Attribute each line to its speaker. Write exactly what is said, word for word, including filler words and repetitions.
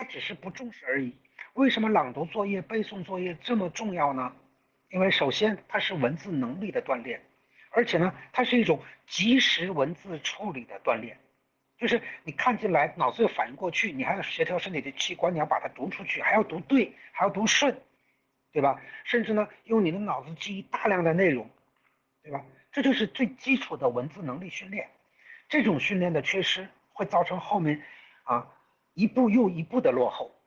Speaker 1: 只是不重视而已。为什么朗读作业、背诵作业这么重要呢？因为首先它是文字能力的锻炼，而且呢，它是一种即时文字处理的锻炼。就是你看进来，脑子有反应过去，你还要协调身体的器官，你要把它读出去，还要读对，还要读顺，对吧？甚至呢，用你的脑子记忆大量的内容，对吧？这就是最基础的文字能力训练。这种训练的缺失会造成后面啊一步又一步的落后。